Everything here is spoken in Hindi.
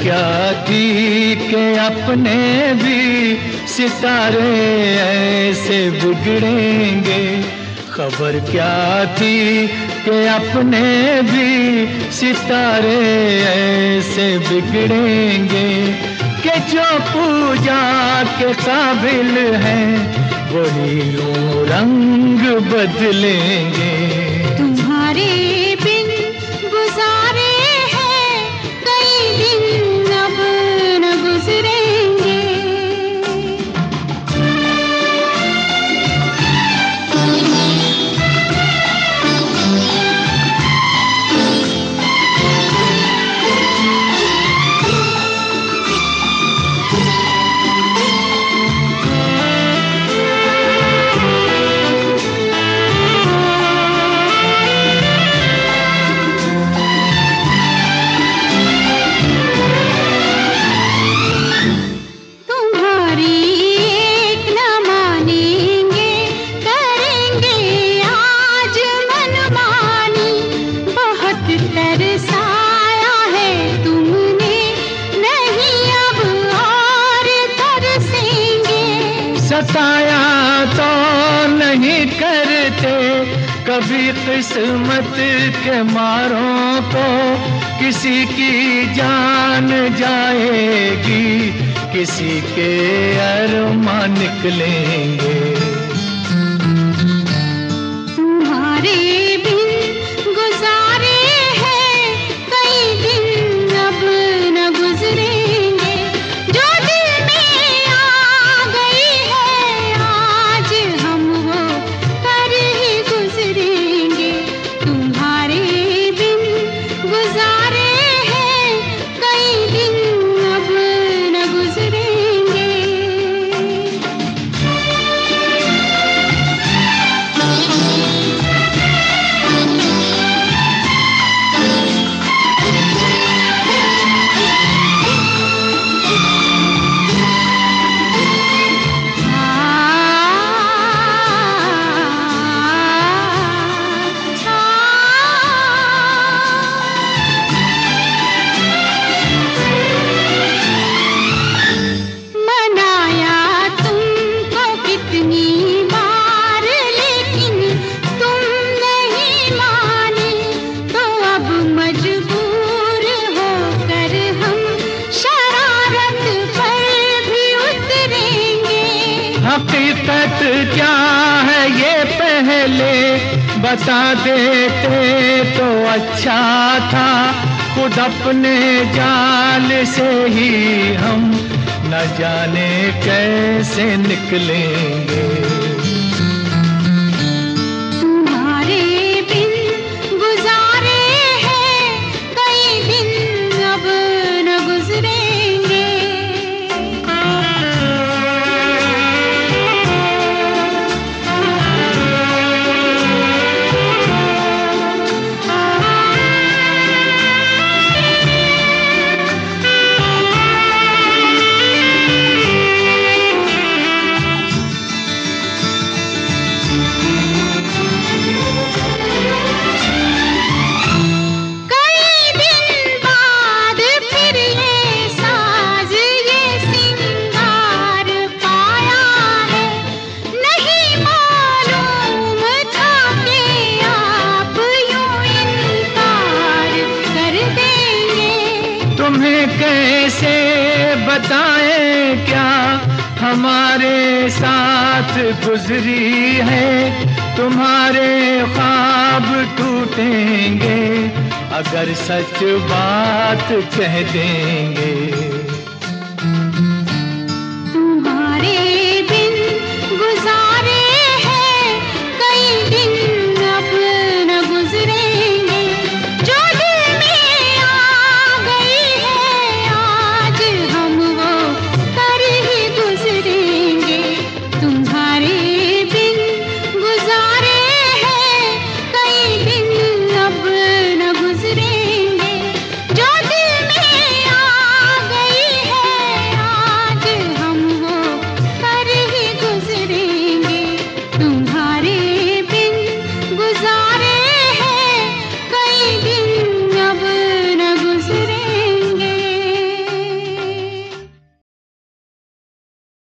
क्या थी कि अपने भी सितारे ऐसे बिगड़ेंगे। खबर क्या थी कि अपने भी सितारे ऐसे बिगड़ेंगे कि जो पूजा के काबिल हैं वही यूं रंग बदलेंगे। तुम्हारे बिन गुजारे हैं कई दिन अब न गुजरेंगे। सताया तो नहीं करते कभी किस्मत के मारों को। किसी की जान जाएगी किसी के अरमान निकलेंगे। तुम्हारे बिन गुजारे हैं कई दिन अब न गुजरेंगे। जो दिल में आ गई है आज हम वो कर ही गुजरेंगे। तुम्हारे बिन गुजारे हैं कई दिन अब न गुजरेंगे। हकीकत क्या है ये पहले बता देते तो अच्छा था। खुद अपने जाल से ही हम न जाने कैसे निकलेंगे। तुम्हारे बिन गुजारे हैं कई दिन अब न गुजरेंगे। तुम्हें कैसे बताएं क्या हमारे साथ गुजरी है। तुम्हारे ख्वाब टूटेंगे अगर सच बात कह देंगे।